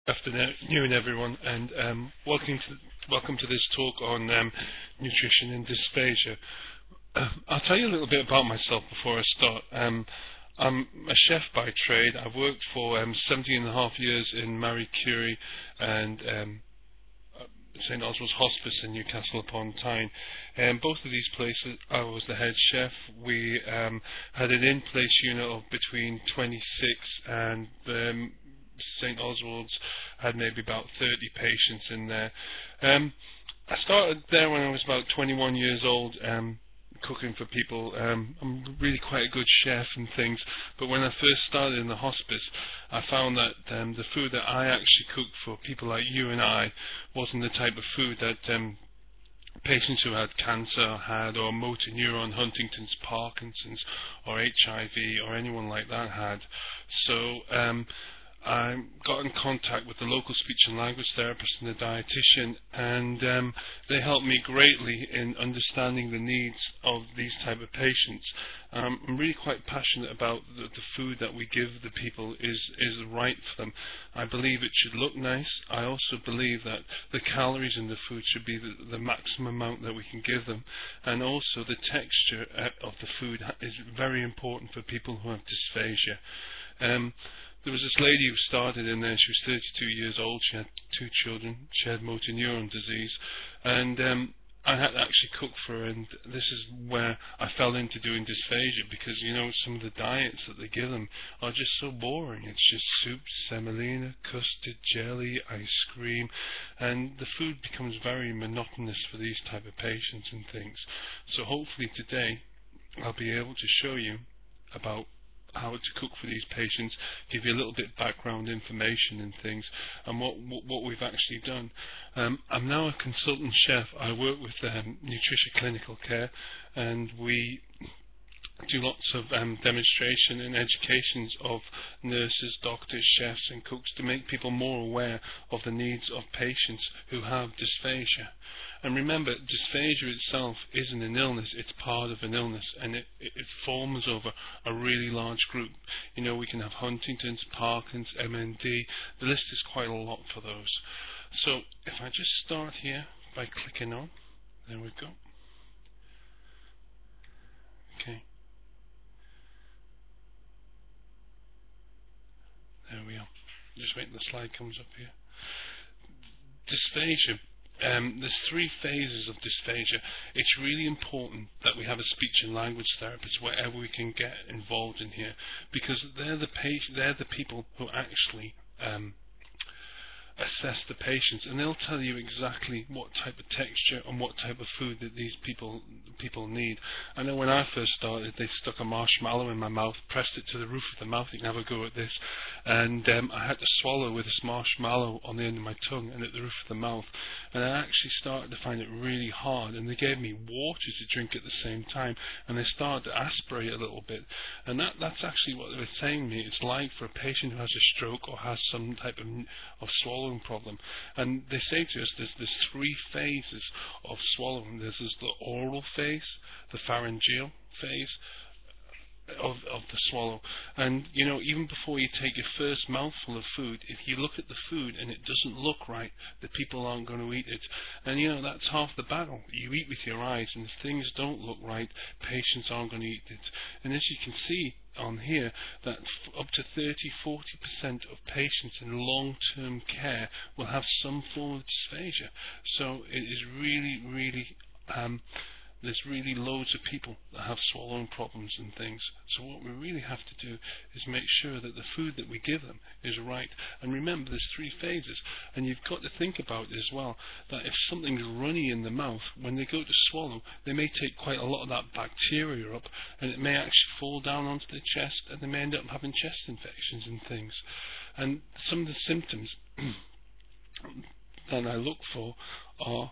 Afternoon, everyone, and welcome to this talk on nutrition and dysphagia. I'll tell you a little bit about myself before I start. I'm a chef by trade. I've worked for 17 and a half years in Marie Curie and St Oswald's Hospice in Newcastle upon Tyne. Both of these places, I was the head chef. We had an in-place unit of between 26 and St Oswald's had maybe about 30 patients in there. I started there when I was about 21 years old, cooking for people. I'm really quite a good chef and things, but when I first started in the hospice, I found that the food that I actually cooked for people like you and I wasn't the type of food that patients who had cancer had, or motor neuron, Huntington's, Parkinson's, or HIV, or anyone like that had. So I got in contact with the local speech and language therapist and the dietitian, and they helped me greatly in understanding the needs of these type of patients. I'm really quite passionate about the food that we give the people is right for them. I believe it should look nice. I also believe that the calories in the food should be the maximum amount that we can give them, and also the texture of the food is very important for people who have dysphagia. There was this lady who started in there. She was 32 years old. She had 2 children. She had motor neuron disease, and I had to actually cook for her. And this is where I fell into doing dysphagia, because some of the diets that they give them are just so boring. It's just soup, semolina, custard, jelly, ice cream, and the food becomes very monotonous for these type of patients and things. So hopefully today I'll be able to show you about how to cook for these patients, give you a little bit background information and things, and what we've actually done. I'm now a consultant chef. I work with Nutrition Clinical Care, and we do lots of demonstration and educations of nurses, doctors, chefs and cooks to make people more aware of the needs of patients who have dysphagia. And remember, dysphagia itself isn't an illness, it's part of an illness, and it forms over a really large group. We can have Huntington's, Parkinson's, MND, the list is quite a lot for those. So if I just start here by clicking on, there we go. Okay. There we are. Just wait, the slide comes up here. Dysphagia. There's 3 phases of dysphagia. It's really important that we have a speech and language therapist wherever we can get involved in here, because they're the people who actually assess the patients, and they'll tell you exactly what type of texture and what type of food that these people need. I know when I first started, they stuck a marshmallow in my mouth, pressed it to the roof of the mouth. You can have a go at this, and I had to swallow with this marshmallow on the end of my tongue and at the roof of the mouth, and I actually started to find it really hard. And they gave me water to drink at the same time, and they started to aspirate a little bit, and that's actually what they were saying to me it's like for a patient who has a stroke or has some type of swallowing problem. And they say to us there's 3 phases of swallowing. There's the oral phase, the pharyngeal phase of the swallow, and even before you take your first mouthful of food, if you look at the food and it doesn't look right, the people aren't going to eat it. And that's half the battle. You eat with your eyes, and if things don't look right, patients aren't going to eat it. And as you can see on here, that up to 30-40% of patients in long-term care will have some form of dysphagia. So it is really there's really loads of people that have swallowing problems and things. So what we really have to do is make sure that the food that we give them is right. And remember, there's 3 phases, and you've got to think about it as well, that if something's runny in the mouth, when they go to swallow, they may take quite a lot of that bacteria up, and it may actually fall down onto the chest, and they may end up having chest infections and things. And some of the symptoms that I look for are,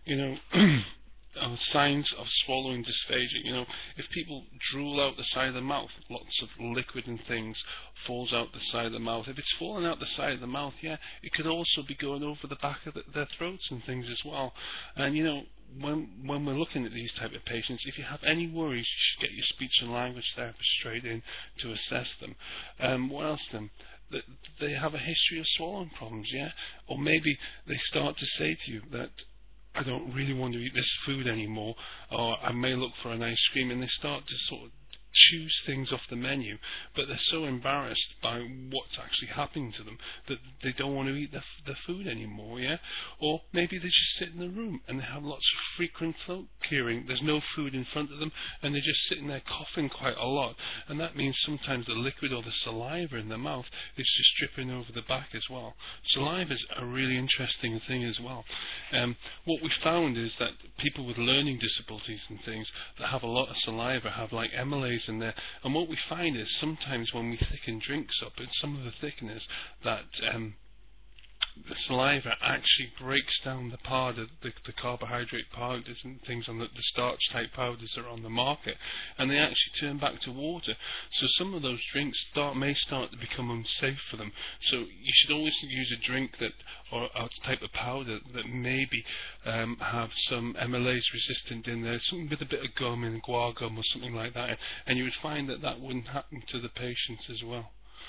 signs of swallowing dysphagia. If people drool out the side of the mouth, lots of liquid and things falls out the side of the mouth. If it's falling out the side of the mouth, it could also be going over the back of their throats and things as well. And when we're looking at these type of patients, if you have any worries, you should get your speech and language therapist straight in to assess them. What else then? that they have a history of swallowing problems, yeah? Or maybe they start to say to you that I don't really want to eat this food anymore, or I may look for an ice cream, and they start to sort of choose things off the menu, but they're so embarrassed by what's actually happening to them that they don't want to eat the food anymore, yeah? Or maybe they just sit in the room and they have lots of frequent throat clearing. There's no food in front of them and they're just sitting there coughing quite a lot, and that means sometimes the liquid or the saliva in their mouth is just dripping over the back as well. Saliva is a really interesting thing as well. What we found is that people with learning disabilities and things that have a lot of saliva have like amylase in there, and what we find is sometimes when we thicken drinks up, it's some of the thickeners that the saliva actually breaks down the powder, the carbohydrate powders and things on the starch type powders that are on the market, and they actually turn back to water. So some of those drinks may start to become unsafe for them. So you should always use a drink that, or a type of powder that maybe have some amylase resistant in there, something with a bit of gum and guar gum or something like that, and you would find that that wouldn't happen to the patients as well.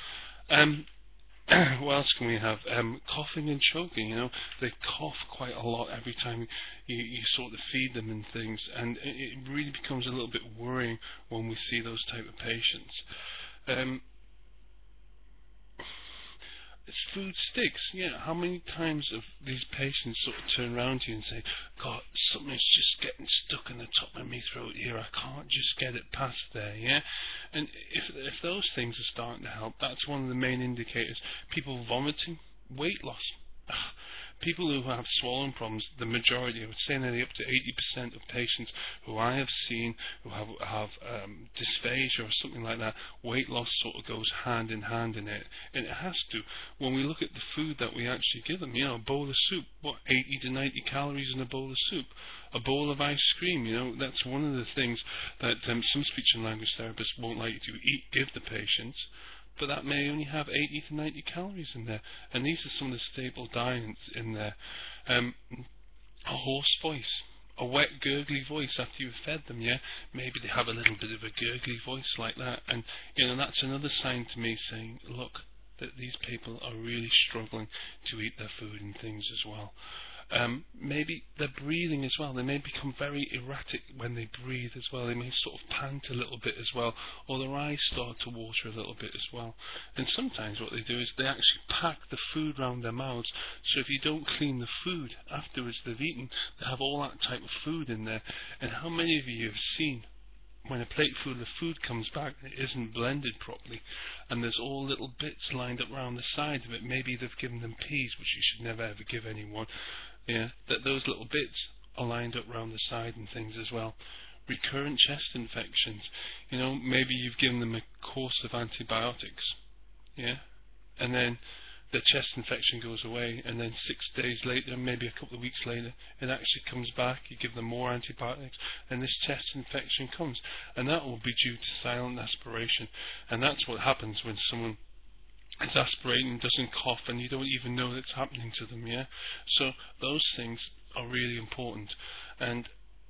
What else can we have? Coughing and choking, they cough quite a lot every time you sort of feed them and things, and it really becomes a little bit worrying when we see those type of patients. It's food sticks, yeah. How many times have these patients sort of turn around to you and say, God, something's just getting stuck in the top of my throat here, I can't just get it past there, yeah? And if those things are starting to help, that's one of the main indicators. People vomiting, weight loss. People who have swallowing problems, the majority, I would say nearly up to 80% of patients who I have seen who have dysphagia or something like that, weight loss sort of goes hand in hand in it. And it has to. When we look at the food that we actually give them, a bowl of soup, 80 to 90 calories in a bowl of soup. A bowl of ice cream, that's one of the things that some speech and language therapists won't like you to give the patients. But that may only have 80 to 90 calories in there. And these are some of the staple diets in there. A hoarse voice, a wet, gurgly voice after you've fed them, yeah? Maybe they have a little bit of a gurgly voice like that. And, that's another sign to me saying, look, that these people are really struggling to eat their food and things as well. Maybe their breathing as well. They may become very erratic when they breathe as well. They may sort of pant a little bit as well, or their eyes start to water a little bit as well. And sometimes what they do is they actually pack the food around their mouths, so if you don't clean the food afterwards they've eaten, they have all that type of food in there. And how many of you have seen when a plate full of food comes back, it isn't blended properly, and there's all little bits lined up around the side of it? Maybe they've given them peas, which you should never ever give anyone. Yeah, that those little bits are lined up around the side and things as well. Recurrent chest infections. Maybe you've given them a course of antibiotics. Yeah, and then the chest infection goes away, and then 6 days later, maybe a couple of weeks later, it actually comes back. You give them more antibiotics, and this chest infection comes, and that will be due to silent aspiration. And that's what happens when someone is aspirating and doesn't cough, and you don't even know that's happening to them. Yeah, so those things are really important. And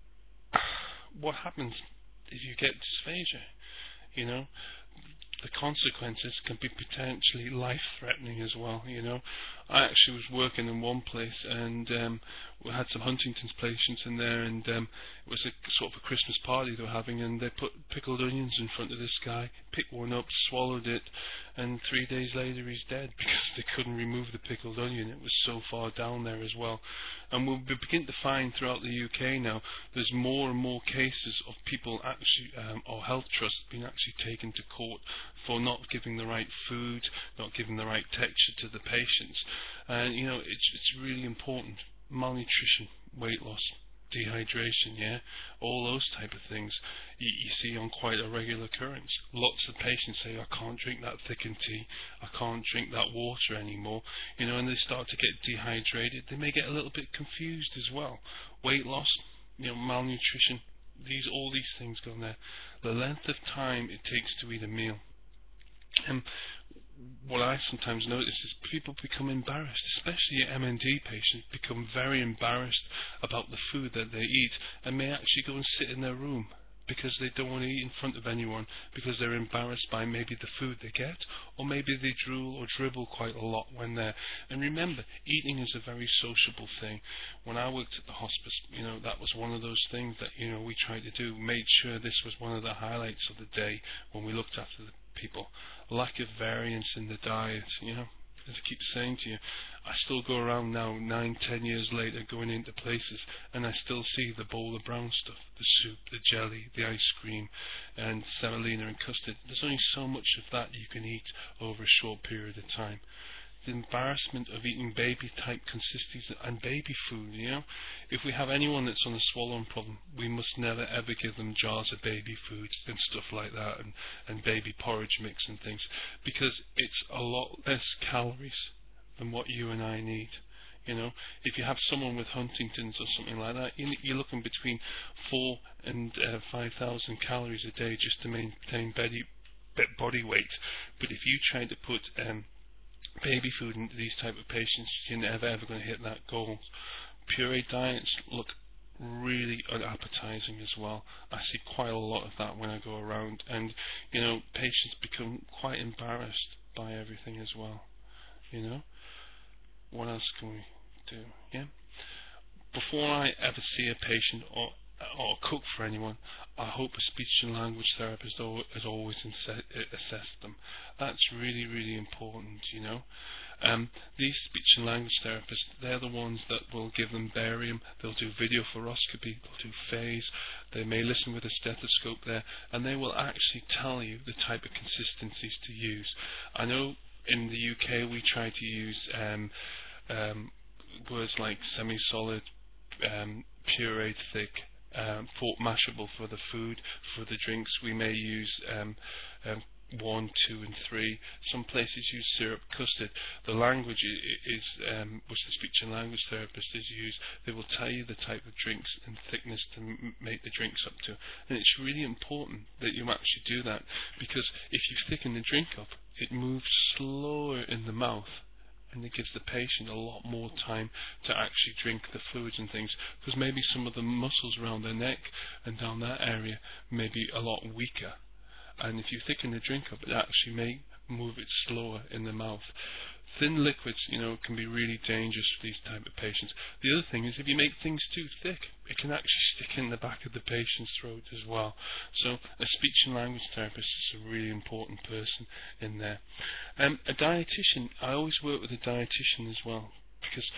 what happens if you get dysphagia? The consequences can be potentially life-threatening as well. I actually was working in one place, and we had some Huntington's patients in there, and it was a sort of a Christmas party they were having, and they put pickled onions in front of this guy, picked one up, swallowed it, and 3 days later he's dead because they couldn't remove the pickled onion. It was so far down there as well. And we'll begin to find throughout the UK now, there's more and more cases of people actually, or health trusts being actually taken to court for not giving the right food, not giving the right texture to the patients. And it's really important. Malnutrition, weight loss, dehydration, yeah, all those type of things you see on quite a regular occurrence. Lots of patients say, I can't drink that thickened tea, I can't drink that water anymore, and they start to get dehydrated. They may get a little bit confused as well. Weight loss, malnutrition, all these things go in there. The length of time it takes to eat a meal. And what I sometimes notice is people become embarrassed, especially MND patients become very embarrassed about the food that they eat, and may actually go and sit in their room because they don't want to eat in front of anyone, because they're embarrassed by maybe the food they get, or maybe they drool or dribble quite a lot when they're. And remember, eating is a very sociable thing. When I worked at the hospice, that was one of those things that we tried to do. Made sure this was one of the highlights of the day when we looked after the people. Lack of variance in the diet, as I keep saying to you, I still go around now, 9, 10 years later, going into places, and I still see the bowl of brown stuff, the soup, the jelly, the ice cream, and semolina and custard. There's only so much of that you can eat over a short period of time. The embarrassment of eating baby-type consistencies and baby food, If we have anyone that's on a swallowing problem, we must never ever give them jars of baby food and stuff like that, and baby porridge mix and things, because it's a lot less calories than what you and I need. If you have someone with Huntington's or something like that, you're looking between 4 and 5,000 calories a day just to maintain body weight. But if you try to put baby food into these type of patients, you're never ever going to hit that goal. Puree diets look really unappetizing as well. I see quite a lot of that when I go around, and patients become quite embarrassed by everything as well. What else can we do? Before I ever see a patient or cook for anyone, I hope a speech and language therapist has always assessed them. That's really, really important, These speech and language therapists, they're the ones that will give them barium, they'll do video fluoroscopy, they'll do phase, they may listen with a stethoscope there, and they will actually tell you the type of consistencies to use. I know in the UK we try to use words like semi-solid, pureed, thick, mashable for the food. For the drinks we may use 1, 2 and 3. Some places use syrup, custard. The language is which the speech and language therapist is used. They will tell you the type of drinks and thickness to make the drinks up to, and it's really important that you actually do that, because if you thicken the drink up, it moves slower in the mouth, and it gives the patient a lot more time to actually drink the fluids and things, because maybe some of the muscles around their neck and down that area may be a lot weaker, and if you thicken the drink up, it actually may move it slower in the mouth. Thin liquids, can be really dangerous for these type of patients. The other thing is, if you make things too thick, it can actually stick in the back of the patient's throat as well. So a speech and language therapist is a really important person in there. A dietitian, I always work with a dietitian as well, because,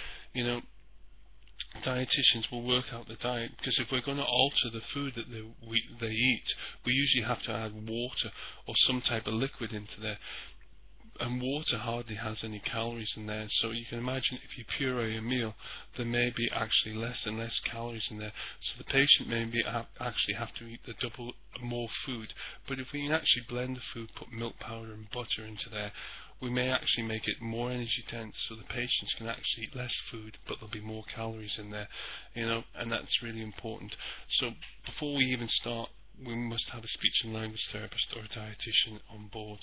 dietitians will work out the diet, because if we're going to alter the food that they eat, we usually have to add water or some type of liquid into there. And water hardly has any calories in there, so you can imagine if you puree a meal, there may be actually less and less calories in there, so the patient may actually have to eat the double more food. But if we can actually blend the food, put milk powder and butter into there, we may actually make it more energy dense, so the patients can actually eat less food, but there'll be more calories in there, and that's really important. So before we even start, we must have a speech and language therapist or a dietitian on board.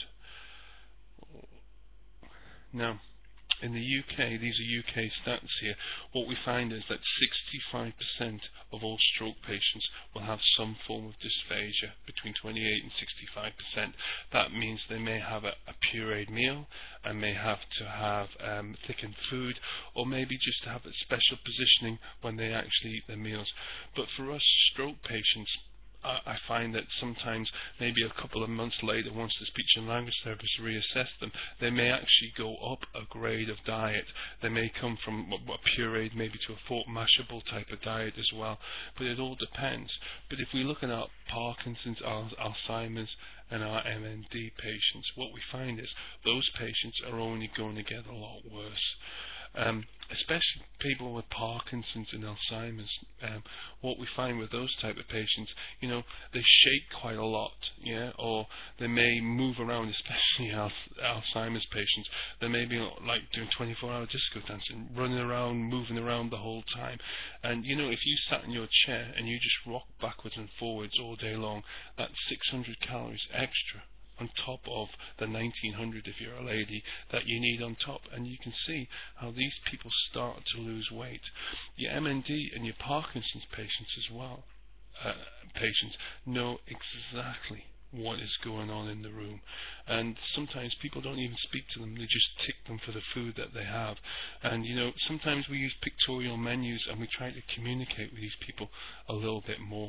Now, in the UK, these are UK stats here, what we find is that 65% of all stroke patients will have some form of dysphagia, between 28 and 65%. That means they may have a pureed meal, and may have to have thickened food, or maybe just have a special positioning when they actually eat their meals. But for us stroke patients, I find that sometimes, maybe a couple of months later, once the speech and language therapist reassess them, they may actually go up a grade of diet. They may come from a pureed maybe to a fork mashable type of diet as well, but it all depends. But if we look at our Parkinson's, our Alzheimer's and our MND patients, what we find is those patients are only going to get a lot worse. Especially people with Parkinson's and Alzheimer's, what we find with those type of patients, they shake quite a lot, or they may move around, especially Alzheimer's patients. They may be like doing 24-hour disco dancing, running around, moving around the whole time. And if you sat in your chair and you just rock backwards and forwards all day long, that's 600 calories extra on top of the 1900 if you're a lady that you need on top. And you can see how these people start to lose weight. Your MND and your Parkinson's patients as well, patients know exactly what is going on in the room, and sometimes people don't even speak to them, they just tick them for the food that they have. And sometimes we use pictorial menus and we try to communicate with these people a little bit more,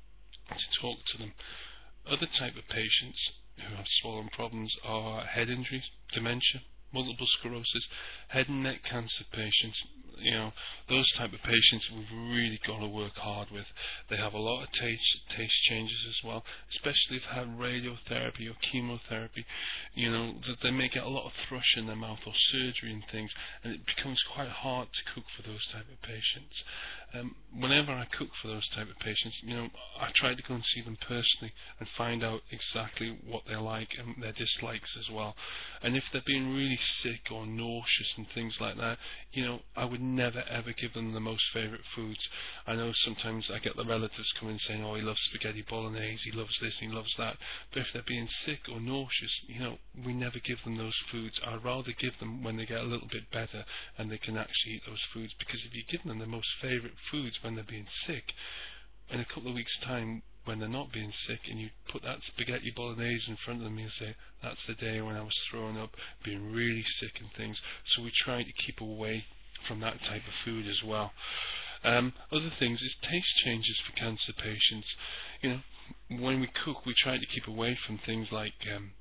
to talk to them. Other type of patients who have swollen problems are head injuries, dementia, multiple sclerosis, head and neck cancer patients. Those type of patients we've really got to work hard with. They have a lot of taste changes as well, especially if they have radiotherapy or chemotherapy. That they may get a lot of thrush in their mouth or surgery and things, and it becomes quite hard to cook for those type of patients. Whenever I cook for those type of patients, I try to go and see them personally and find out exactly what they like and their dislikes as well. And if they're being really sick or nauseous and things like that, I would never ever give them the most favourite foods. I know sometimes I get the relatives coming saying, oh, he loves spaghetti bolognese, he loves this, he loves that. But if they're being sick or nauseous, we never give them those foods. I'd rather give them when they get a little bit better and they can actually eat those foods, because if you give them the most favourite foods when they're being sick, in a couple of weeks' time, when they're not being sick, and you put that spaghetti bolognese in front of them, you'll say, that's the day when I was throwing up, being really sick and things. So we try to keep away from that type of food as well. Other things is taste changes for cancer patients. When we cook, we try to keep away from things like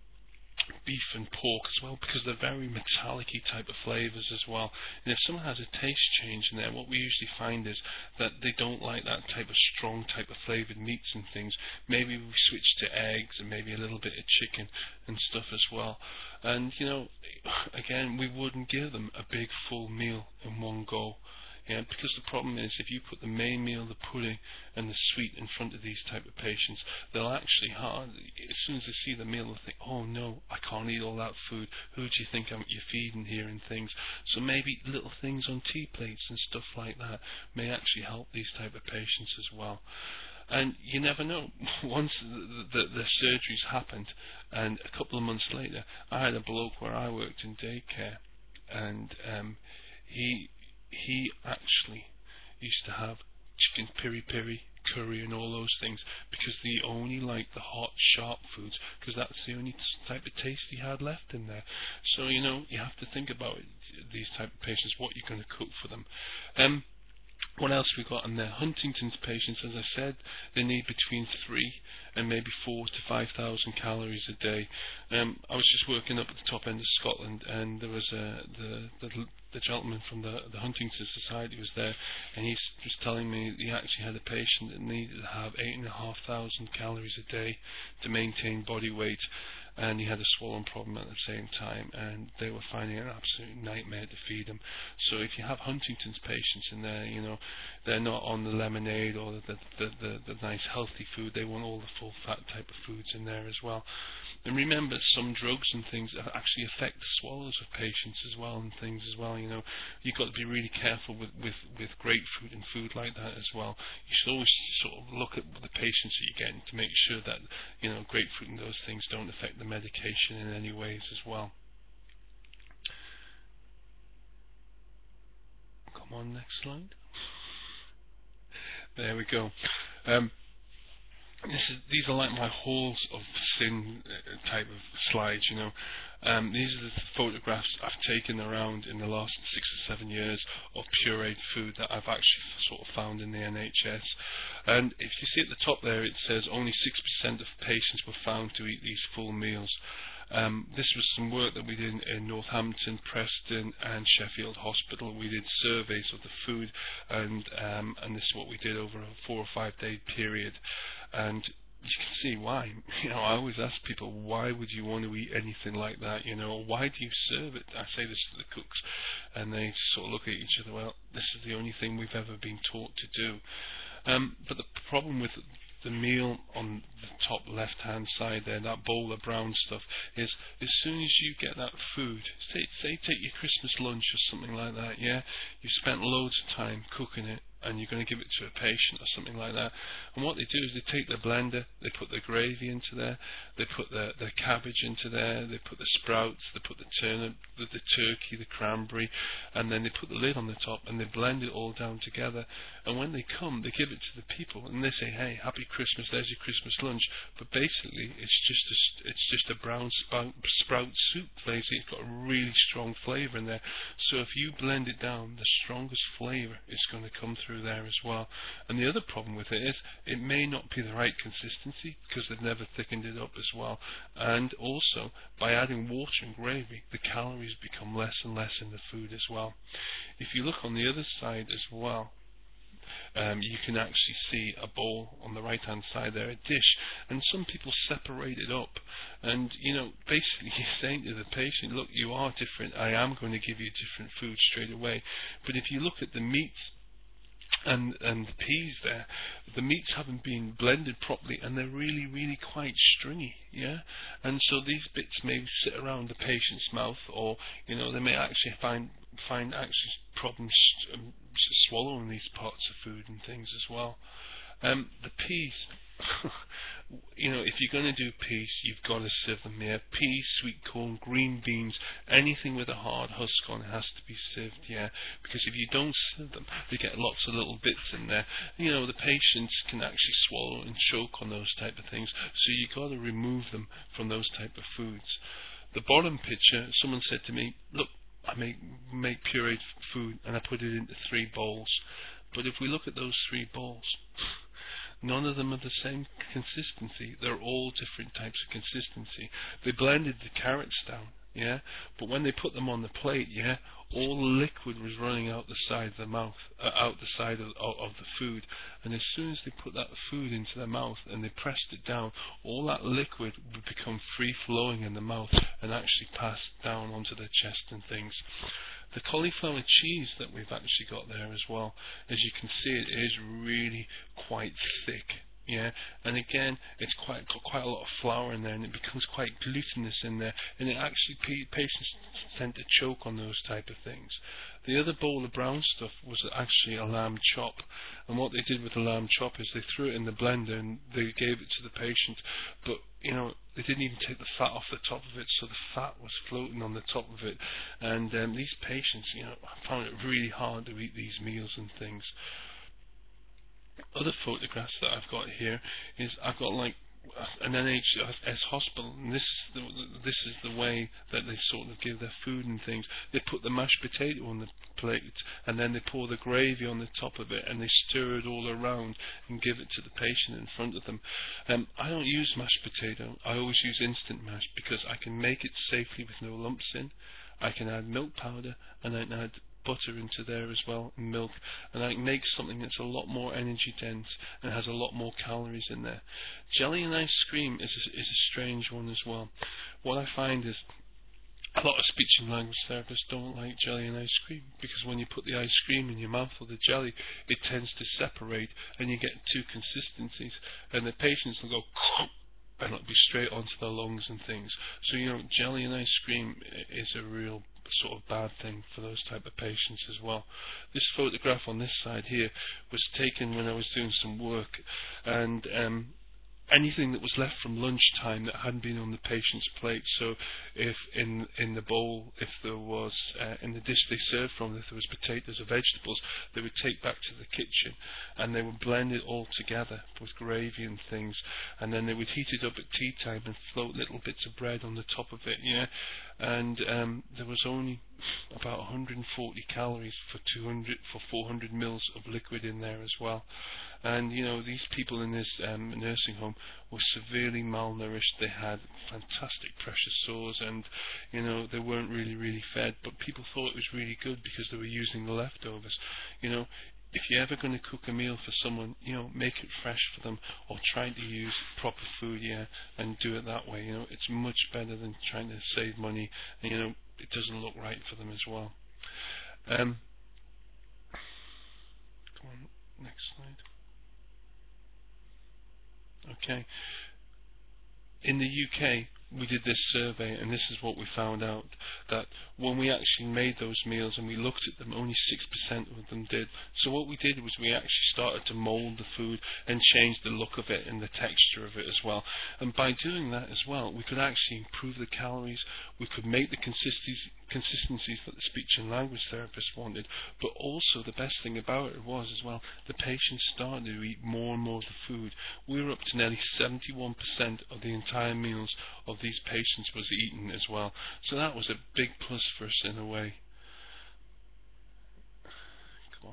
beef and pork as well, because they're very metallic-y type of flavours as well. And if someone has a taste change in there, what we usually find is that they don't like that type of strong type of flavoured meats and things. Maybe we switch to eggs and maybe a little bit of chicken and stuff as well. And again, we wouldn't give them a big full meal in one go. Because the problem is, if you put the main meal, the pudding and the sweet in front of these type of patients, they'll actually as soon as they see the meal, they'll think, oh no, I can't eat all that food, who do you think you're feeding here and things. So maybe little things on tea plates and stuff like that may actually help these type of patients as well. And you never know. Once the surgery's happened, and a couple of months later, I had a bloke where I worked in daycare, and he actually used to have chicken piri-piri, curry and all those things, because he only liked the hot, sharp foods, because that's the only type of taste he had left in there. So, you have to think about these type of patients, what you're going to cook for them. What else we got in there? Huntington's patients, as I said, they need between 3 and maybe 4 to 5,000 calories a day. I was just working up at the top end of Scotland, and there was the gentleman from the Huntington's Society was there, and he was telling me he actually had a patient that needed to have 8,500 calories a day to maintain body weight, and he had a swollen problem at the same time, and they were finding it an absolute nightmare to feed him. So if you have Huntington's patients in there, they're not on the lemonade or the nice healthy food. They want all the full fat type of foods in there as well. And remember, some drugs and things actually affect the swallows of patients as well, and things as well. You've got to be really careful with grapefruit and food like that as well. You should always sort of look at the patients that you're getting to make sure that grapefruit and those things don't affect the medication in any ways as well. Come on, next slide. There we go. These are like my halls of sin type of slides, These are the photographs I've taken around in the last 6 or 7 years of pureed food that I've actually sort of found in the NHS. And if you see at the top there, it says only 6% of patients were found to eat these full meals. This was some work that we did in Northampton, Preston and Sheffield Hospital. We did surveys of the food, and this is what we did over a 4 or 5 day period. And you can see why. I always ask people, why would you want to eat anything like that? Why do you serve it? I say this to the cooks, and they sort of look at each other. Well, this is the only thing we've ever been taught to do. But the problem with the meal on the top left-hand side there, that bowl of brown stuff, is as soon as you get that food, say take your Christmas lunch or something like that, you spent loads of time cooking it, and you're going to give it to a patient or something like that. And what they do is they take the blender, they put the gravy into there, they put the cabbage into there, they put the sprouts, they put the turnip, the turkey, the cranberry, and then they put the lid on the top and they blend it all down together. And when they come, they give it to the people and they say, "Hey, happy Christmas! There's your Christmas lunch." But basically, it's just a brown sprout soup. Basically, it's got a really strong flavour in there. So if you blend it down, the strongest flavour is going to come through there as well. And the other problem with it is it may not be the right consistency because they've never thickened it up as well. And also, by adding water and gravy, the calories become less and less in the food as well. If you look on the other side as well, you can actually see a bowl on the right hand side there, a dish, and some people separate it up, and basically you're saying to the patient, look, you are different, I am going to give you different food straight away. But if you look at the meats and the peas there, the meats haven't been blended properly and they're really quite stringy, yeah, and so these bits may sit around the patient's mouth, or they may actually find actually problems swallowing these parts of food and things as well. The peas, if you're going to do peas, you've got to sieve them, yeah. Peas, sweet corn, green beans, anything with a hard husk on it has to be sieved, yeah. Because if you don't sieve them, they get lots of little bits in there. The patients can actually swallow and choke on those type of things. So you've got to remove them from those type of foods. The bottom picture, someone said to me, look, I make pureed food and I put it into 3 bowls. But if we look at those 3 bowls, none of them are the same consistency. They're all different types of consistency. They blended the carrots down, yeah, but when they put them on the plate, yeah, all the liquid was running out the side of the mouth, out the side of the food. And as soon as they put that food into their mouth and they pressed it down, all that liquid would become free flowing in the mouth and actually pass down onto their chest and things. The cauliflower cheese that we've actually got there as well, as you can see, it is really quite thick, yeah, and again, it's got quite a lot of flour in there, and it becomes quite glutinous in there, and it actually, patients tend to choke on those type of things. The other bowl of brown stuff was actually a lamb chop, and what they did with the lamb chop is they threw it in the blender and they gave it to the patient, but they didn't even take the fat off the top of it, so the fat was floating on the top of it, and these patients, found it really hard to eat these meals and things. Other photographs that I've got here is I've got like an NHS hospital, and this is the way that they sort of give their food and things. They put the mashed potato on the plate, and then they pour the gravy on the top of it, and they stir it all around and give it to the patient in front of them. I don't use mashed potato. I always use instant mash because I can make it safely with no lumps in. I can add milk powder, and I can add butter into there as well, and milk, and I can make something that's a lot more energy dense and has a lot more calories in there. Jelly and ice cream is a strange one as well. What I find is a lot of speech and language therapists don't like jelly and ice cream because when you put the ice cream in your mouth or the jelly, it tends to separate and you get 2 consistencies, and the patients will go and it'll be straight onto their lungs and things. So jelly and ice cream is a real sort of bad thing for those type of patients as well. This photograph on this side here was taken when I was doing some work, and anything that was left from lunchtime that hadn't been on the patient's plate. So if in the bowl, if there was in the dish they served from, if there was potatoes or vegetables, they would take back to the kitchen and they would blend it all together with gravy and things, and then they would heat it up at tea time and float little bits of bread on the top of it, yeah. And there was only about 140 calories for 400 mils of liquid in there as well. And these people in this nursing home were severely malnourished. They had fantastic pressure sores, and they weren't really fed. But people thought it was really good because they were using the leftovers. If you're ever going to cook a meal for someone, make it fresh for them, or try to use proper food, yeah, and do it that way. It's much better than trying to save money, and it doesn't look right for them as well. Go on, next slide. Okay. In the UK, we did this survey, and this is what we found out, that when we actually made those meals and we looked at them, only 6% of them did. So what we did was we actually started to mould the food and change the look of it and the texture of it as well. And by doing that as well, we could actually improve the calories, we could make the consistencies that the speech and language therapist wanted, but also the best thing about it was as well, the patients started to eat more and more of the food. We were up to nearly 71% of the entire meals of these patients was eaten as well. So that was a big plus for us in a way. Come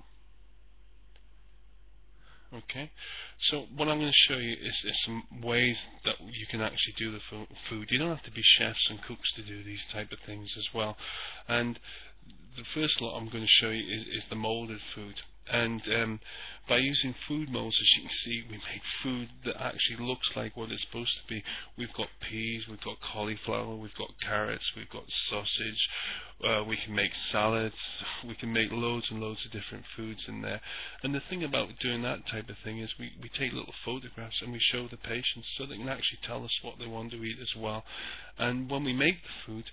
on. Okay, so what I'm going to show you is some ways that you can actually do the food. You don't have to be chefs and cooks to do these type of things as well. And the first lot I'm going to show you is the moulded food. And by using food molds, as you can see, we make food that actually looks like what it's supposed to be. We've got peas, we've got cauliflower, we've got carrots, we've got sausage, we can make salads, we can make loads and loads of different foods in there. And the thing about doing that type of thing is we take little photographs and we show the patients so they can actually tell us what they want to eat as well. And when we make the food,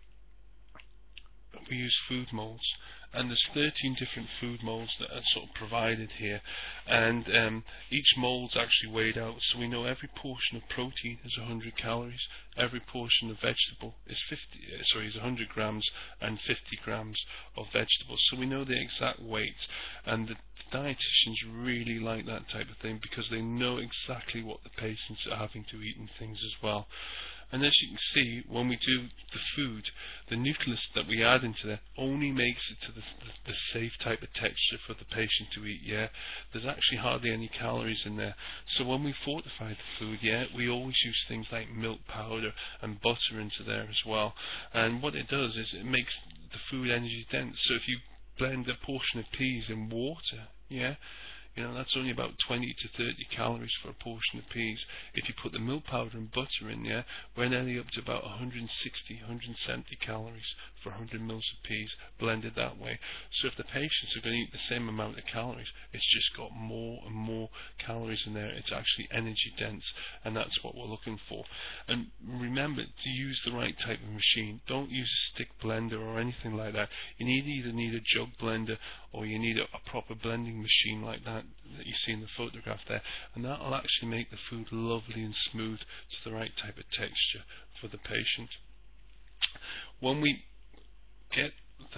we use food molds, and there's 13 different food molds that are sort of provided here, and each mold's actually weighed out, so we know every portion of protein is 100 calories, every portion of vegetable is 100 grams, and 50 grams of vegetables, so we know the exact weight. And the dietitians really like that type of thing because they know exactly what the patients are having to eat and things as well. And as you can see, when we do the food, the nucleus that we add into there only makes it to the safe type of texture for the patient to eat, yeah. There's actually hardly any calories in there. So when we fortify the food, yeah, we always use things like milk powder and butter into there as well. And what it does is it makes the food energy dense. So if you blend a portion of peas in water, yeah, you know, that's only about 20 to 30 calories for a portion of peas. If you put the milk powder and butter in there, we're nearly up to about 160, 170 calories for 100 mils of peas blended that way. So if the patients are going to eat the same amount of calories, it's just got more and more calories in there. It's actually energy dense, and that's what we're looking for. And remember to use the right type of machine. Don't use a stick blender or anything like that. You either need a jug blender or you need a proper blending machine like that you see in the photograph there, and that will actually make the food lovely and smooth to the right type of texture for the patient. When we get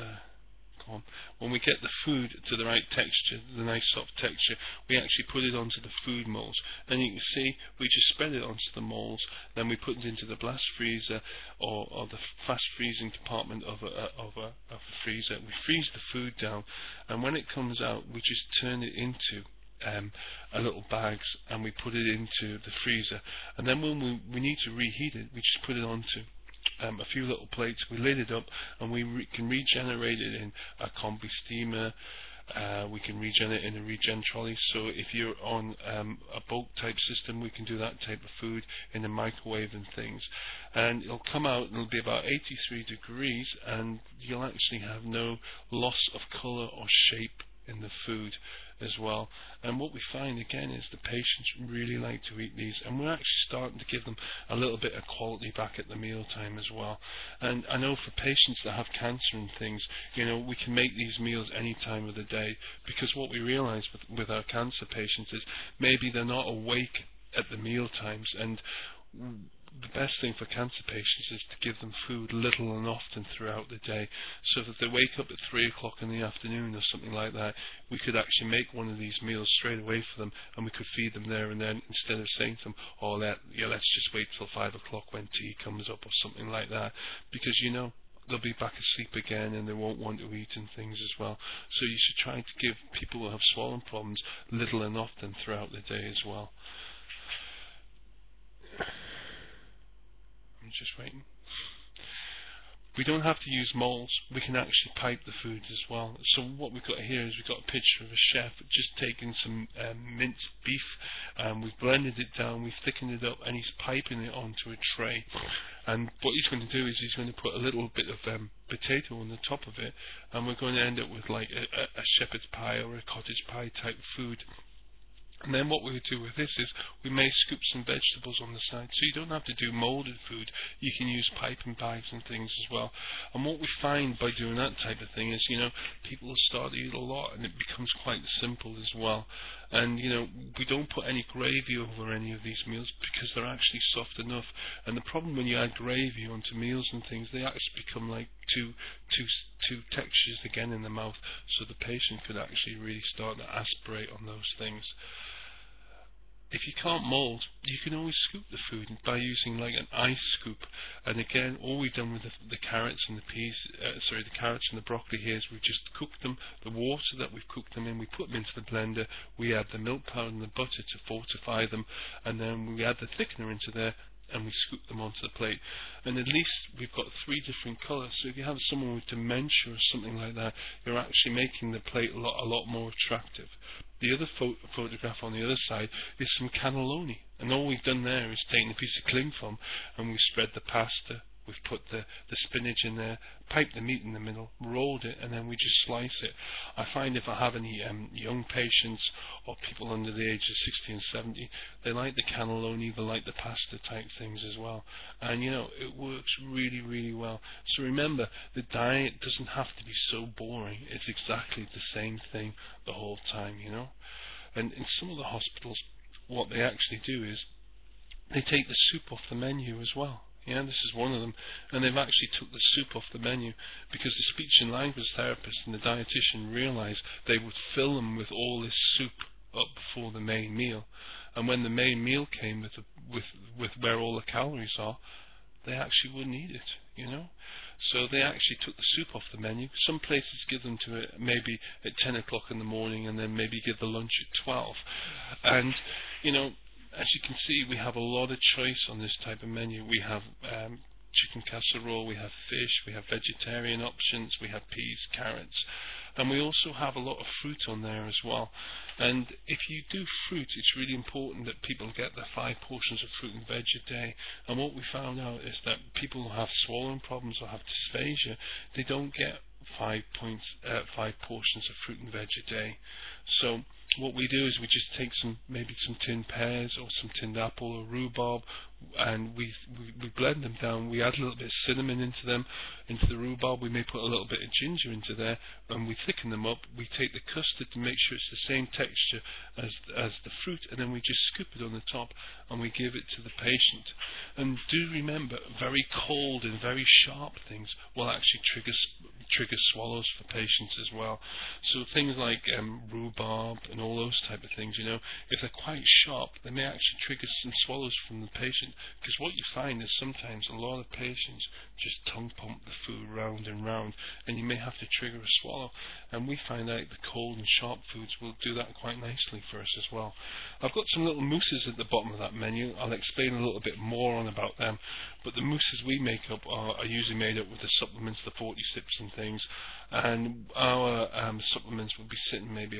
the food to the right texture, the nice soft texture, we actually put it onto the food molds, and you can see we just spread it onto the molds, then we put it into the blast freezer or the fast freezing department of a freezer. We freeze the food down, and when it comes out, we just turn it into a little bags, and we put it into the freezer. And then when we need to reheat it, we just put it onto a few little plates, we lid it up, and we can regenerate it in a combi steamer. We can regenerate it in a regen trolley. So if you're on a bulk type system, we can do that type of food in a microwave and things, and it'll come out and it'll be about 83 degrees, and you'll actually have no loss of colour or shape in the food as well. And what we find again is the patients really like to eat these, and we're actually starting to give them a little bit of quality back at the meal time as well. And I know for patients that have cancer and things, you know, we can make these meals any time of the day, because what we realize with our cancer patients is maybe they're not awake at the meal times, and the best thing for cancer patients is to give them food little and often throughout the day, so that if they wake up at 3 o'clock in the afternoon or something like that, we could actually make one of these meals straight away for them, and we could feed them there and then, instead of saying to them, oh, let's just wait till 5 o'clock when tea comes up or something like that, because you know they'll be back asleep again and they won't want to eat and things as well. So you should try to give people who have swallowing problems little and often throughout the day as well. I'm just waiting. We don't have to use molds, we can actually pipe the food as well. So what we've got here is we've got a picture of a chef just taking some minced beef, and we've blended it down, we've thickened it up, and he's piping it onto a tray. And what he's going to do is he's going to put a little bit of potato on the top of it, and we're going to end up with like a shepherd's pie or a cottage pie type food. And then what we would do with this is we may scoop some vegetables on the side, so you don't have to do moulded food. You can use piping bags and things as well. And what we find by doing that type of thing is, people will start to eat a lot, and it becomes quite simple as well. And we don't put any gravy over any of these meals because they're actually soft enough. And the problem when you add gravy onto meals and things, they actually become like two textures again in the mouth, so the patient could actually really start to aspirate on those things. If you can't mould, you can always scoop the food by using like an ice scoop. And again, all we've done with the carrots and the carrots and the broccoli here is we've just cooked them. The water that we've cooked them in, we put them into the blender. We add the milk powder and the butter to fortify them, and then we add the thickener into there, and we scoop them onto the plate. And at least we've got 3 different colours, so if you have someone with dementia or something like that, you're actually making the plate a lot more attractive. The other photograph on the other side is some cannelloni, and all we've done there is taken a piece of cling film and we've spread the pasta. We've put the spinach in there, piped the meat in the middle, rolled it, and then we just slice it. I find if I have any young patients or people under the age of 60 and 70, they like the cannelloni, they like the pasta type things as well. And it works really, really well. So remember, the diet doesn't have to be so boring. It's exactly the same thing the whole time, And in some of the hospitals, what they actually do is they take the soup off the menu as well. Yeah, this is one of them, and they've actually took the soup off the menu because the speech and language therapist and the dietitian realised they would fill them with all this soup up before the main meal, and when the main meal came with where all the calories are, they actually wouldn't eat it, So they actually took the soup off the menu. Some places give them to it maybe at 10 o'clock in the morning, and then maybe give the lunch at 12, and as you can see, we have a lot of choice on this type of menu. We have chicken casserole, we have fish, we have vegetarian options, we have peas, carrots, and we also have a lot of fruit on there as well. And if you do fruit, it's really important that people get the 5 portions of fruit and veg a day. And what we found out is that people who have swallowing problems or have dysphagia, they don't get 5 portions of fruit and veg a day. So what we do is we just take maybe some tinned pears or some tinned apple or rhubarb, and we blend them down. We add a little bit of cinnamon into the rhubarb. We may put a little bit of ginger into there, and we thicken them up. We take the custard to make sure it's the same texture as the fruit, and then we just scoop it on the top, and we give it to the patient. And do remember, very cold and very sharp things will actually trigger swallows for patients as well. So things like rhubarb and all those type of things, if they're quite sharp, they may actually trigger some swallows from the patient, because what you find is sometimes a lot of patients just tongue pump the food round and round, and you may have to trigger a swallow. And we find out the cold and sharp foods will do that quite nicely for us as well. I've got some little mousses at the bottom of that menu. I'll explain a little bit more on about them, but the mousses we make up are usually made up with the supplements, the 40 sips and things, and our supplements will be sitting maybe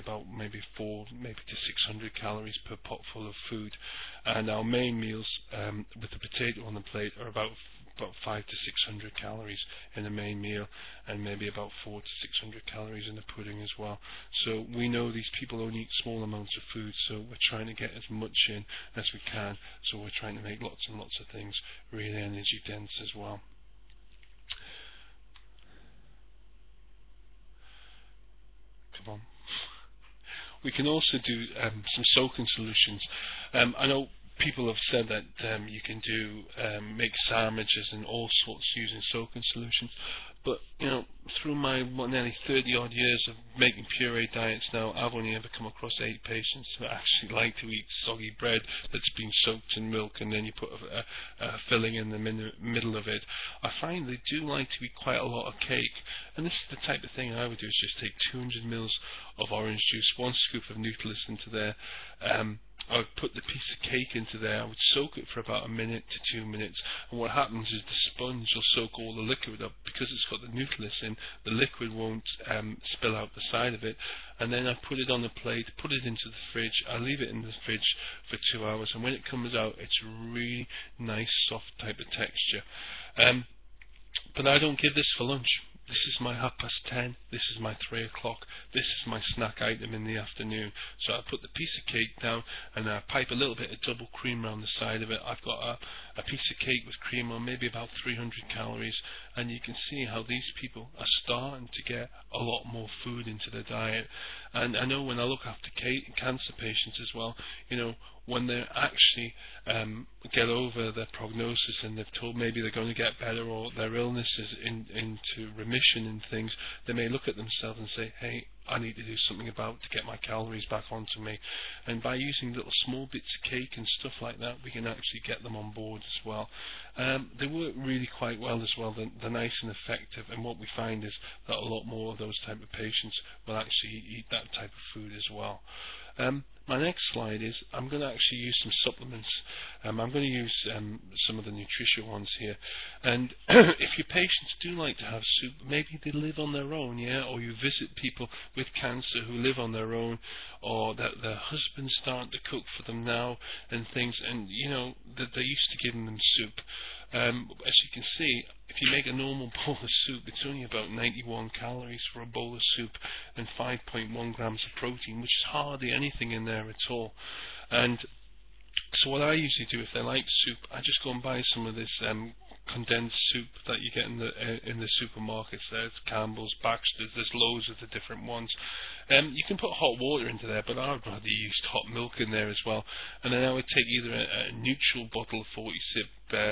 4 to 600 calories per pot full of food, and our main meals with the potato on the plate are about 5 to 600 calories in a main meal, and maybe about 4 to 600 calories in the pudding as well. So we know these people only eat small amounts of food, so we're trying to get as much in as we can. So we're trying to make lots and lots of things really energy dense as well. Come on. We can also do some soaking solutions. I know people have said that you can make sandwiches and all sorts using soaking solutions, but through my nearly 30 odd years of making puree diets now, I've only ever come across 8 patients who actually like to eat soggy bread that's been soaked in milk, and then you put a filling in the middle of it. I find they do like to eat quite a lot of cake, and this is the type of thing I would do, is just take 200 mils of orange juice, 1 scoop of Nutrilis into there. I would put the piece of cake into there. I would soak it for about 1 minute to 2 minutes, and what happens is the sponge will soak all the liquid up. Because it's got the Nutrilis in, the liquid won't spill out the side of it. And then I put it on a plate, put it into the fridge. I leave it in the fridge for 2 hours, and when it comes out, it's a really nice soft type of texture. But I don't give this for lunch. this is my 10:30, this is my 3 o'clock, this is my snack item in the afternoon. So I put the piece of cake down and I pipe a little bit of double cream around the side of it. I've got a piece of cake with cream on, maybe about 300 calories, and you can see how these people are starting to get a lot more food into their diet. And I know when I look after cancer patients as well, when they actually get over their prognosis and they've told maybe they're going to get better or their illness is into remission and things, they may look at themselves and say, hey, I need to do something about to get my calories back onto me. And by using little small bits of cake and stuff like that, we can actually get them on board as well. They work really quite well as well. They're nice and effective, and what we find is that a lot more of those type of patients will actually eat that type of food as well. My next slide is I'm going to actually use some supplements. I'm going to use some of the nutrition ones here. And if your patients do like to have soup, maybe they live on their own, or you visit people with cancer who live on their own, or that their husband's starting to cook for them now and things, and that they're used to giving them soup. As you can see, if you make a normal bowl of soup, it's only about 91 calories for a bowl of soup and 5.1 grams of protein, which is hardly anything in there at all. And so what I usually do, if they like soup, I just go and buy some of this condensed soup that you get in the supermarkets. There's Campbell's, Baxter's, there's loads of the different ones. You can put hot water into there, but I would rather use hot milk in there as well. And then I would take either a neutral bottle of 40 sip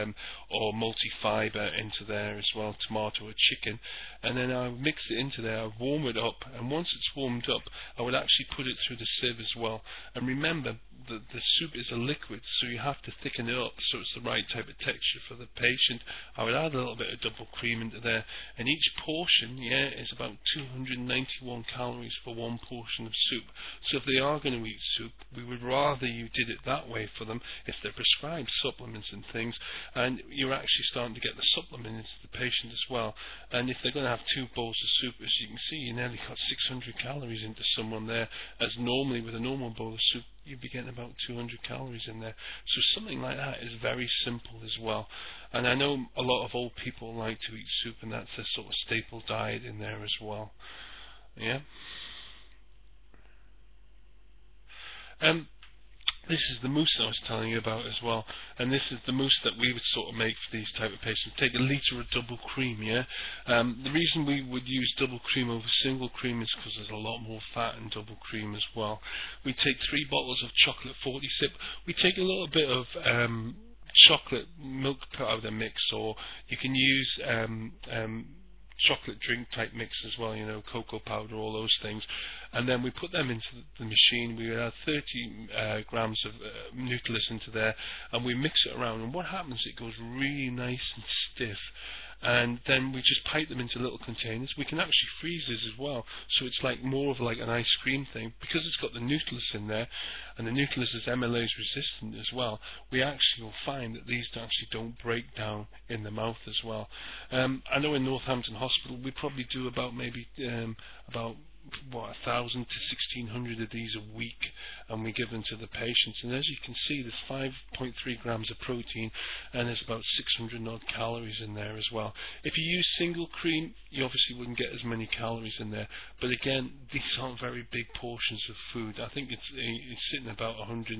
or multi-fiber into there as well, tomato or chicken, and then I would mix it into there, I would warm it up, and once it's warmed up, I would actually put it through the sieve as well. And remember, the soup is a liquid, so you have to thicken it up so it's the right type of texture for the patient. I would add a little bit of double cream into there, and each portion, is about 291 calories for one portion of soup. So if they are going to eat soup, we would rather you did it that way for them if they're prescribed supplements and things, and you're actually starting to get the supplement into the patient as well. And if they're going to have 2 bowls of soup, as you can see, you nearly got 600 calories into someone there, as normally with a normal bowl of soup you'd be getting about 200 calories in there. So something like that is very simple as well. And I know a lot of old people like to eat soup, and that's a sort of staple diet in there as well. This is the mousse I was telling you about as well, and this is the mousse that we would sort of make for these type of patients. Take a litre of double cream, The reason we would use double cream over single cream is because there's a lot more fat in double cream as well. We take 3 bottles of chocolate 40 sip. We take a little bit of chocolate milk powder mix, or you can use chocolate drink type mix as well, cocoa powder, all those things, and then we put them into the machine. We add 30 grams of Nutrilis into there, and we mix it around, and what happens, it goes really nice and stiff, and then we just pipe them into little containers. We can actually freeze this as well, so it's like more of like an ice cream thing, because it's got the Nutrilis in there, and the Nutrilis is MLAs resistant as well. We actually will find that these actually don't break down in the mouth as well. I know in Northampton Hospital we probably do about maybe about 1,000 to 1,600 of these a week, and we give them to the patients. And as you can see, there's 5.3 grams of protein, and there's about 600 odd calories in there as well. If you use single cream, you obviously wouldn't get as many calories in there, but again, these aren't very big portions of food. I think it's sitting about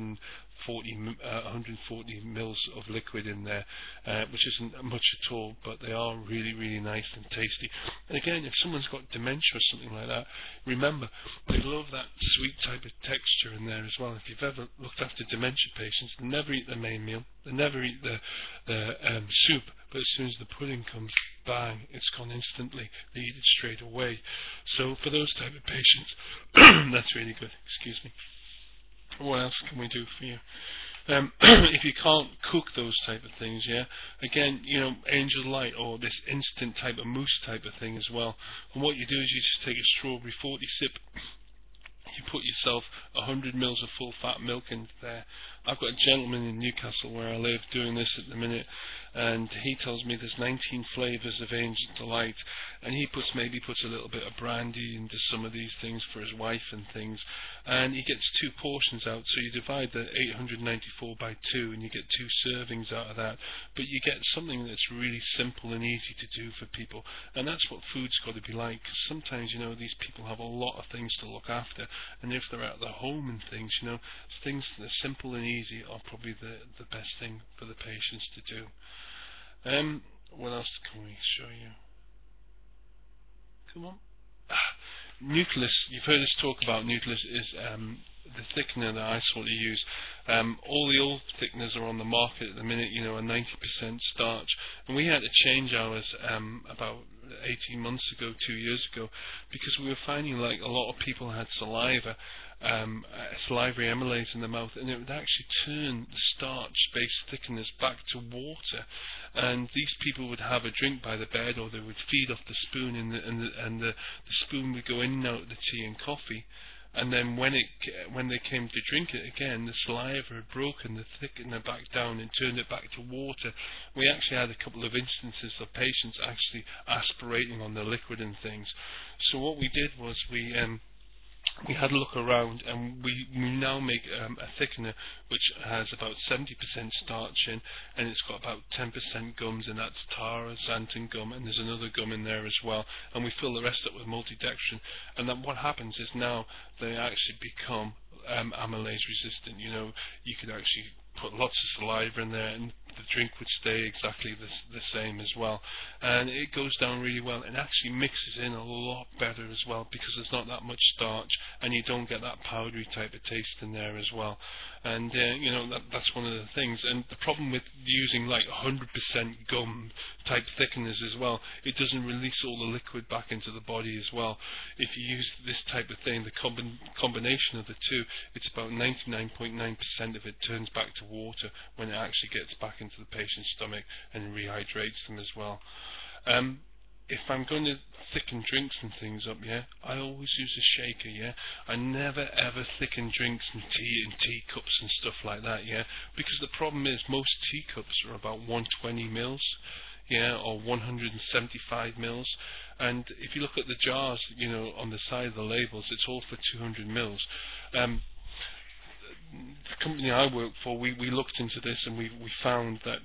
140 mils of liquid in there, which isn't much at all, but they are really, really nice and tasty. And again, if someone's got dementia or something like that, remember, they love that sweet type of texture in there as well. If you've ever looked after dementia patients, they never eat their main meal, they never eat the soup, but as soon as the pudding comes, bang, it's gone instantly. They eat it straight away. So for those type of patients, that's really good. Excuse me. What else can we do for you? If you can't cook those type of things, again, Angel Light or this instant type of mousse type of thing as well. And what you do is you just take a strawberry 40 sip, you put yourself 100 mils of full fat milk into there. I've got a gentleman in Newcastle where I live doing this at the minute, and he tells me there's 19 flavours of Angel Delight, and he mayys puts a little bit of brandy into some of these things for his wife and things, and he gets 2 portions out, so you divide the 894 by 2 and you get 2 servings out of that, but you get something that's really simple and easy to do for people, and that's what food's got to be like, because sometimes, these people have a lot of things to look after, and if they're at their home and things, things that are simple and easy are probably the best thing for the patients to do. What else can we show you? Come on. Nucleus, you've heard us talk about Nucleus, is the thickener that I sort of use. All the old thickeners are on the market at the minute, a 90% starch, and we had to change ours about 18 months ago, 2 years ago, because we were finding like a lot of people had salivary amylase in the mouth, and it would actually turn the starch-based thickeners back to water, and these people would have a drink by the bed, or they would feed off the spoon, and the spoon would go in and out of the tea and coffee. And then when they came to drink it again, the saliva had broken the thickener back down and turned it back to water. We actually had a couple of instances of patients actually aspirating on the liquid and things. So what we did was we had a look around, and we now make a thickener which has about 70% starch in, and it's got about 10% gums, and that's Tara, xanthan gum, and there's another gum in there as well, and we fill the rest up with multidextrin, and then what happens is now they actually become amylase resistant. You could actually put lots of saliva in there, and the drink would stay exactly the same as well, and it goes down really well, and actually mixes in a lot better as well, because there's not that much starch, and you don't get that powdery type of taste in there as well. And that's one of the things. And the problem with using like 100% gum type thickeners as well, it doesn't release all the liquid back into the body as well. If you use this type of thing, the combination of the two, it's about 99.9% of it turns back to water when it actually gets back into the patient's stomach and rehydrates them as well. If I'm going to thicken drinks and things up, I always use a shaker, I never ever thicken drinks and teacups and stuff like that, because the problem is most teacups are about 120 mils, or 175 mils, and if you look at the jars, on the side of the labels, it's all for 200 mils. The company I work for, we looked into this, and we found that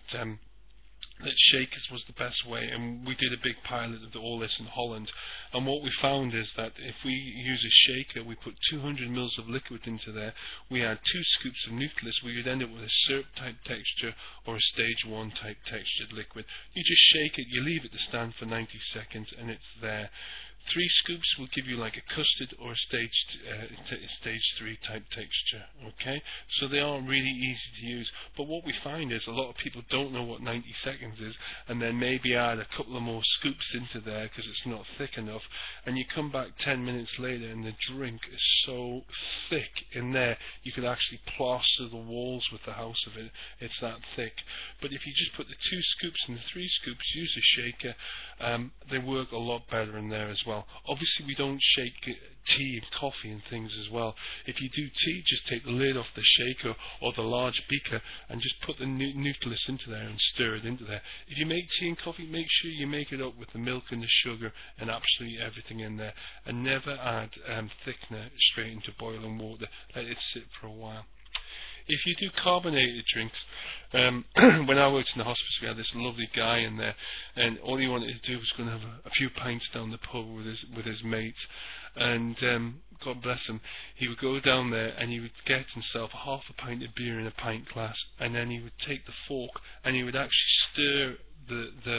shakers was the best way, and we did a big pilot of all this in Holland, and what we found is that if we use a shaker, we put 200 mils of liquid into there, we add 2 scoops of Nucleus, we would end up with a syrup type texture or a stage 1 type textured liquid. You just shake it, you leave it to stand for 90 seconds, and it's there. 3 scoops will give you like a custard or a stage 3 type texture, okay? So they are really easy to use, but what we find is a lot of people don't know what 90 seconds is, and then maybe add a couple of more scoops into there because it's not thick enough, and you come back 10 minutes later and the drink is so thick in there, you could actually plaster the walls with the house of it, it's that thick. But if you just put the 2 scoops and the 3 scoops, use a shaker, they work a lot better in there as well. Obviously we don't shake tea and coffee and things as well. If you do tea, just take the lid off the shaker or the large beaker and just put the Nucleus into there and stir it into there. If you make tea and coffee, make sure you make it up with the milk and the sugar and absolutely everything in there, and never add thickener straight into boiling water. Let it sit for a while. If you do carbonated drinks, when I worked in the hospice, we had this lovely guy in there, and all he wanted to do was go and have a few pints down the pub with his mates, and God bless him, he would go down there and he would get himself half a pint of beer in a pint glass, and then he would take the fork and he would actually stir the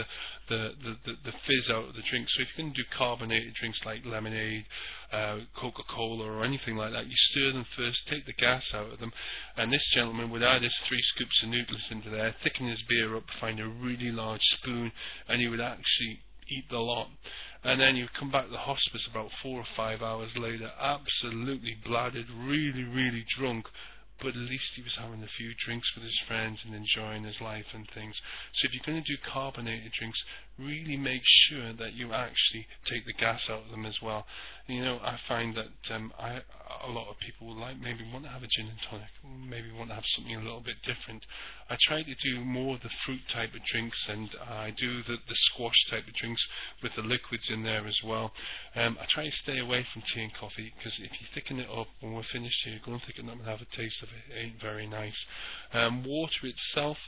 fizz out of the drink. So if you're going to do carbonated drinks like lemonade, Coca-Cola or anything like that, you stir them first, take the gas out of them, and this gentleman would add his 3 scoops of Nucleus into there, thicken his beer up, find a really large spoon, and he would actually eat the lot, and then he would come back to the hospice about 4 or 5 hours later, absolutely bladdered, really drunk, but at least he was having a few drinks with his friends and enjoying his life and things. So if you're going to do carbonated drinks, really make sure that you actually take the gas out of them as well. I find that a lot of people will maybe want to have a gin and tonic, maybe want to have something a little bit different. I try to do more of the fruit type of drinks, and I do the squash type of drinks with the liquids in there as well. I try to stay away from tea and coffee, because if you thicken it up, when we're finished here, go and thicken it up and have a taste of it. It ain't very nice. Water itself,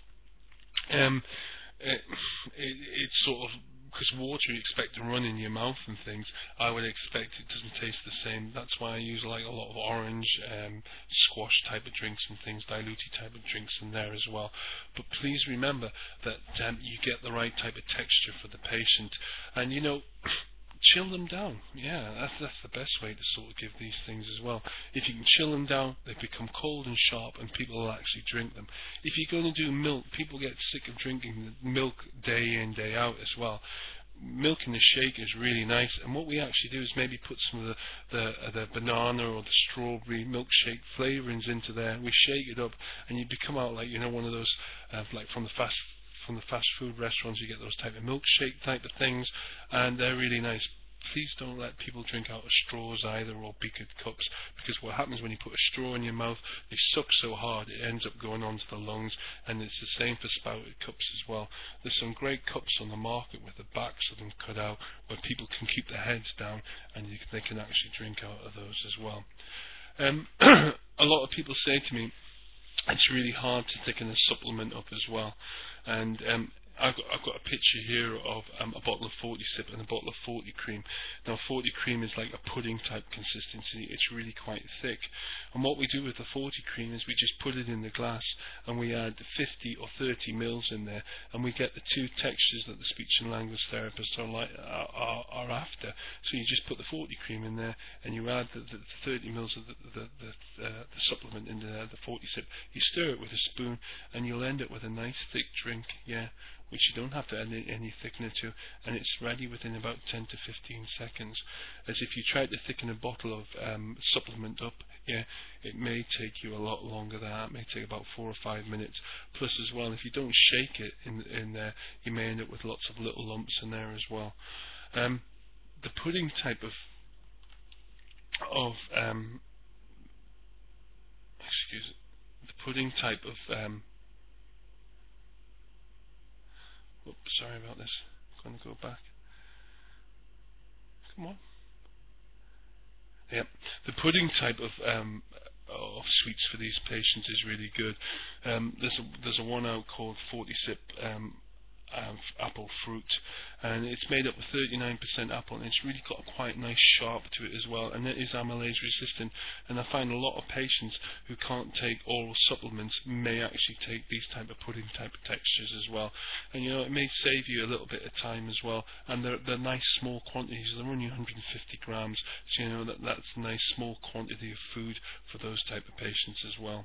it's sort of, because water you expect to run in your mouth and things, I would expect it doesn't taste the same. That's why I use like a lot of orange, squash type of drinks and things, diluted type of drinks in there as well. But please remember that you get the right type of texture for the patient, and chill them down. Yeah, that's the best way to sort of give these things as well. If you can chill them down, they become cold and sharp, and people will actually drink them. If you're going to do milk, people get sick of drinking milk day in, day out as well. Milk in the shake is really nice, and what we actually do is maybe put some of the banana or the strawberry milkshake flavorings into there. We shake it up, and you become out like one of those like from the fast food restaurants. You get those type of milkshake type of things, and they're really nice. Please don't let people drink out of straws either, or beaked cups, because what happens when you put a straw in your mouth, they suck so hard it ends up going onto the lungs, and it's the same for spouted cups as well. There's some great cups on the market with the backs of them cut out, where people can keep their heads down, and they can actually drink out of those as well. A lot of people say to me, it's really hard to thicken a supplement up as well, and I've got a picture here of a bottle of 40 Sip and a bottle of 40 Cream. Now 40 Cream is like a pudding type consistency. It's really quite thick, and what we do with the 40 Cream is we just put it in the glass, and we add 50 or 30 mils in there, and we get the two textures that the speech and language therapists are after. So you just put the 40 Cream in there, and you add the 30 mils of the supplement into there, the 40 Sip. You stir it with a spoon, and you'll end up with a nice thick drink, which you don't have to add any thickener to, and it's ready within about 10 to 15 seconds. As if you try to thicken a bottle of supplement up, it may take you a lot longer than that. It may take about 4 or 5 minutes. Plus as well, if you don't shake it in there, you may end up with lots of little lumps in there as well. The pudding type of the pudding type of sorry about this. I'm going to go back. Come on. Yep. The pudding type of sweets for these patients is really good. There's a one out called 40 Sip apple fruit, and it's made up of 39% apple, and it's really got a quite nice sharp to it as well, and it is amylase resistant. And I find a lot of patients who can't take oral supplements may actually take these type of pudding type of textures as well, and it may save you a little bit of time as well. And they're nice small quantities. They're only 150 grams, so that's a nice small quantity of food for those type of patients as well.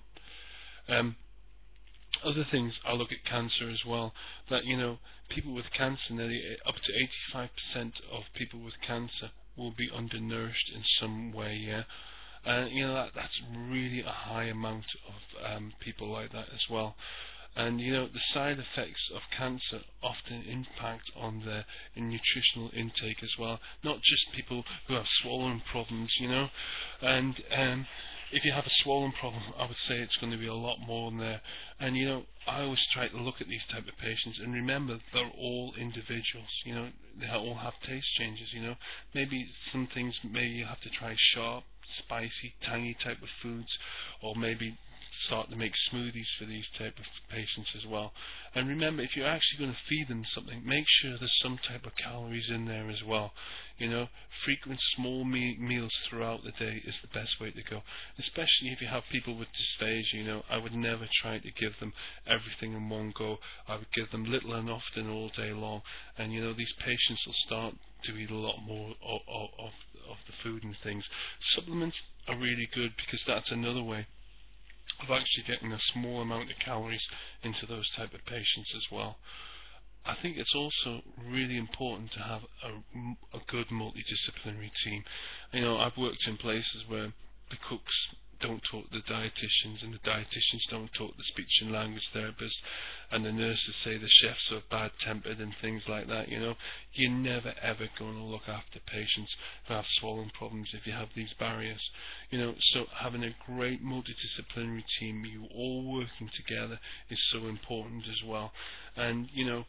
Other things, I look at cancer as well, that people with cancer, nearly up to 85% of people with cancer will be undernourished in some way, that's really a high amount of people like that as well. And the side effects of cancer often impact on their nutritional intake as well, not just people who have swollen problems, and if you have a swollen problem, I would say it's going to be a lot more than there. And I always try to look at these type of patients and remember they're all individuals. They all have taste changes. Maybe some things you have to try sharp, spicy, tangy type of foods, or maybe start to make smoothies for these type of patients as well. And remember, if you're actually going to feed them something, make sure there's some type of calories in there as well. Frequent small meals throughout the day is the best way to go, especially if you have people with dysphagia. I would never try to give them everything in one go. I would give them little and often all day long, and these patients will start to eat a lot more of the food and things. Supplements are really good because that's another way of actually getting a small amount of calories into those type of patients as well. I think it's also really important to have a good multidisciplinary team. I've worked in places where the cooks don't talk to the dietitians, and the dietitians don't talk to the speech and language therapists, and the nurses say the chefs are bad-tempered and things like that. You're never ever going to look after patients who have swallowing problems if you have these barriers. So having a great multidisciplinary team, you all working together, is so important as well. And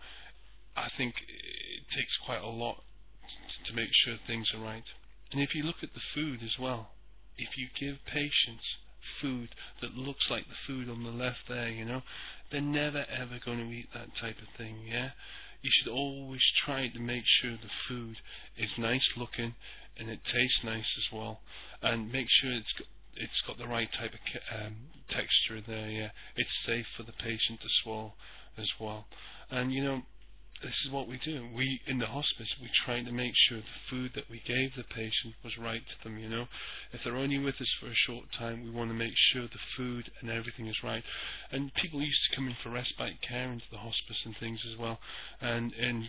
I think it takes quite a lot to make sure things are right. And if you look at the food as well, if you give patients food that looks like the food on the left there, they're never ever going to eat that type of thing, yeah? You should always try to make sure the food is nice looking and it tastes nice as well, and make sure it's got the right type of texture there, yeah? It's safe for the patient to swallow as well. And this is what we do. We, in the hospice, we try to make sure the food that we gave the patient was right to them, If they're only with us for a short time, we want to make sure the food and everything is right. And people used to come in for respite care into the hospice and things as well. And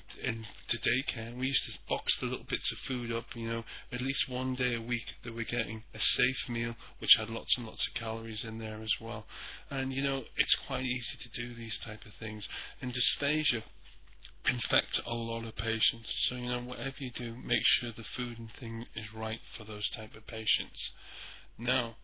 to daycare, we used to box the little bits of food up, at least one day a week they were getting a safe meal, which had lots and lots of calories in there as well. And, it's quite easy to do these type of things. And dysphagia infect a lot of patients. So, whatever you do, make sure the food and thing is right for those type of patients. Now,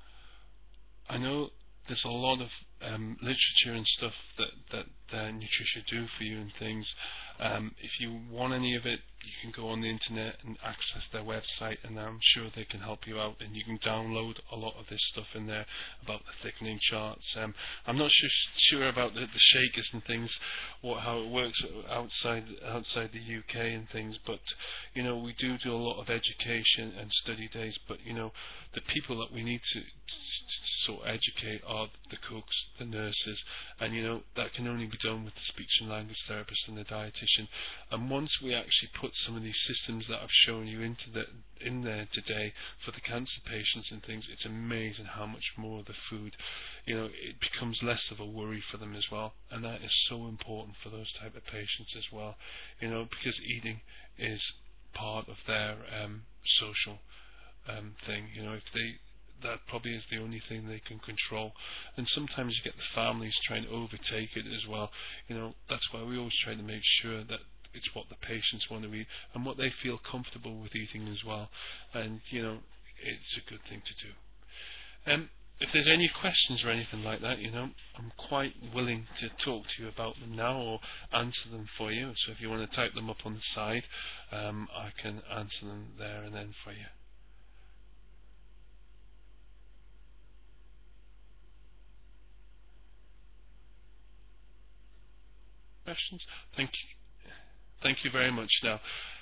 I know there's a lot of literature and stuff that Nutricia do for you and things. If you want any of it, you can go on the internet and access their website, and I'm sure they can help you out, and you can download a lot of this stuff in there about the thickening charts. I'm not sure about the shakers and things, how it works outside the UK and things, but we do a lot of education and study days, but the people that we need to sort of educate are the cooks, the nurses, and that can only be done with the speech and language therapist and the dietitian. And once we actually put some of these systems that I've shown you in there today for the cancer patients and things, it's amazing how much more the food, it becomes less of a worry for them as well, and that is so important for those type of patients as well, because eating is part of their social thing. That probably is the only thing they can control. And sometimes you get the families trying to overtake it as well. That's why we always try to make sure that it's what the patients want to eat and what they feel comfortable with eating as well. And, it's a good thing to do. If there's any questions or anything like that, I'm quite willing to talk to you about them now or answer them for you. So if you want to type them up on the side, I can answer them there and then for you. Questions? Thank you very much. Now,